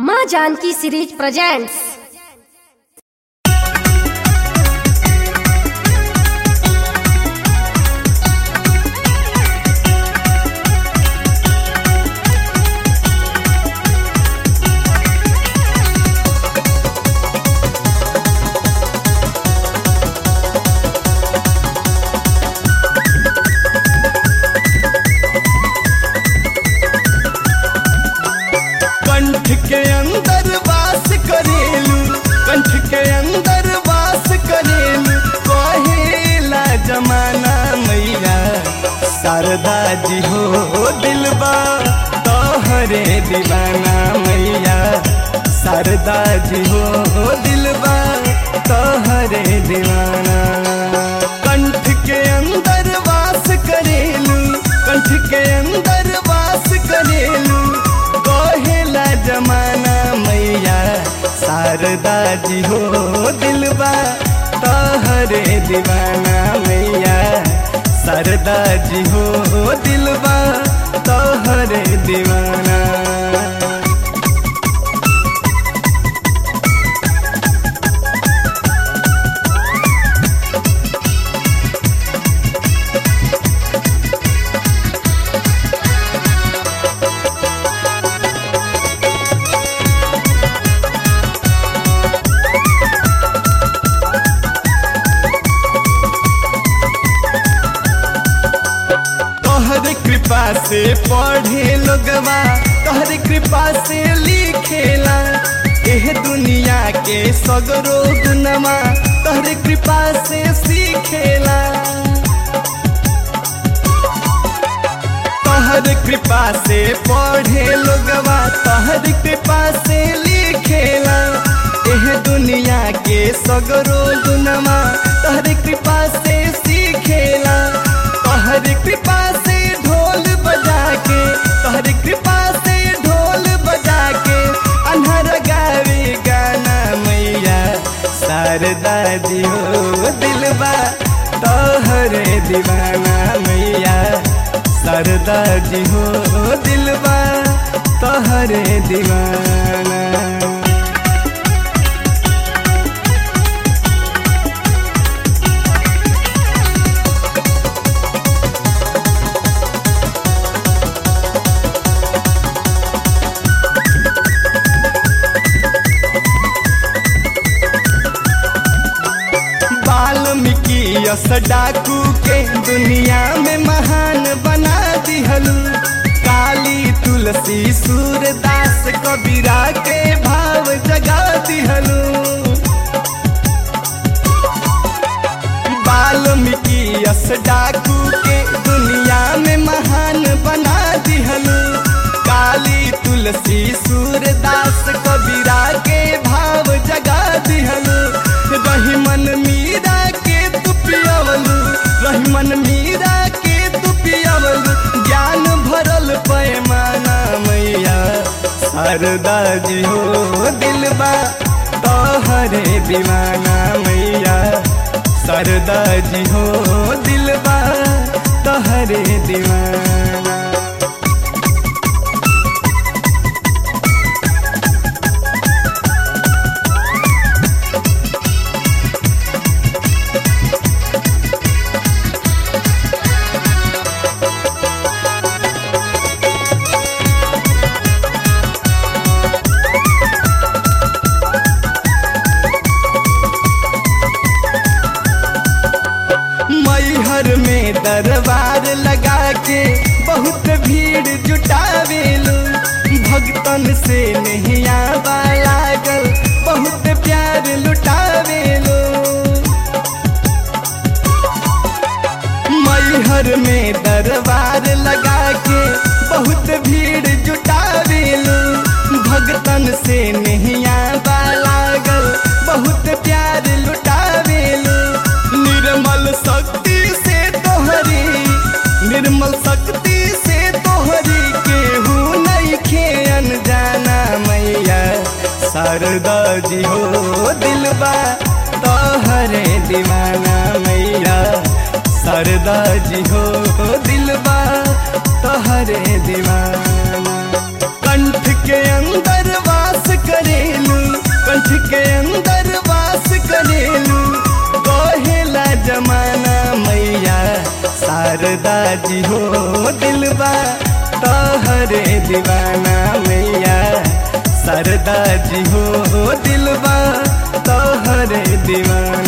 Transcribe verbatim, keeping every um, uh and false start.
माँ Janaki series presents. कंठ के अंदर वास करेलू, कंठ के अंदर वास करेलू, कहेला जमाना मैया शारदा जी हो दिलबा तोहरे दीवाना मैया शारदा जी हो दिलबा तोहरे दीवाना। कंठ के अंदर वास करेलू, कंठ के अंदर वास करेलू, कहेला जमाना मैया शारदा जी हो दिलबा तोहरे दीवाना मैया शारदा जी हो दिलबा तोहरे दीवाना। तोहर कृपा से पढ़े लोगवा, तोहर कृपा से लिखेला, एह दुनिया के सगरो गुनमा तोहर कृपा से सीखेला। तोहर कृपा से पढ़े लोगवा, तोहर कृपा से लिखेला, एह दुनिया के सगरो गुनमा तोहर कृपा से सीखेला। तोहर कृपा से ढोल बजा के, तोहर कृपा से ढोल बजा के अन्हर गावे गाना मैया शारदा जी हो दिलबा तोहरे दीवाना मैया शारदा जी हो दिलबा तोहरे दीवाना। वाल्मीकि यस डाकू के दुनिया में महान बना दिहलू, काली तुलसी सूरदास कबीरा के भाव जगा दिहलू। वाल्मीकि यस डाकू के दुनिया में महान बना दिहलू, काली तुलसी सूरदास कबीरा के भाव जगा दिहलू। रहीमन मीरा के तू पियवलू, रहीमन मीरा के तू पियवलू, ज्ञान भरल पैमाना मैया शारदा जी हो दिलबा तोहरे दीवाना मैया शारदा जी हो दिलबा तोहरे दीवाना। मैहर में दरबार लगा के बहुत भीड़ जुटावेलू, भक्तन से नहिया लागल बहुत प्यार लुटावेलू। मैहर में दरबार लगा के बहुत भीड़ जुटावेलू, भक्तन से नहिया लागल बहुत प्यार लुटावेलू। निर्मल शक्ति से तोहरी, निर्मल शक्ति से तोहरी केहू नहीं खे अनजाना मैया शारदा जी हो दिलबा तोहरे दीवाना मैया शारदा जी हो दिलबा तोहरे दीवाना। कंठ के अंदर वास शारदा जी हो दिलबा तोहरे दीवाना मैया शारदा जी हो दिलबा तोहरे दीवाना।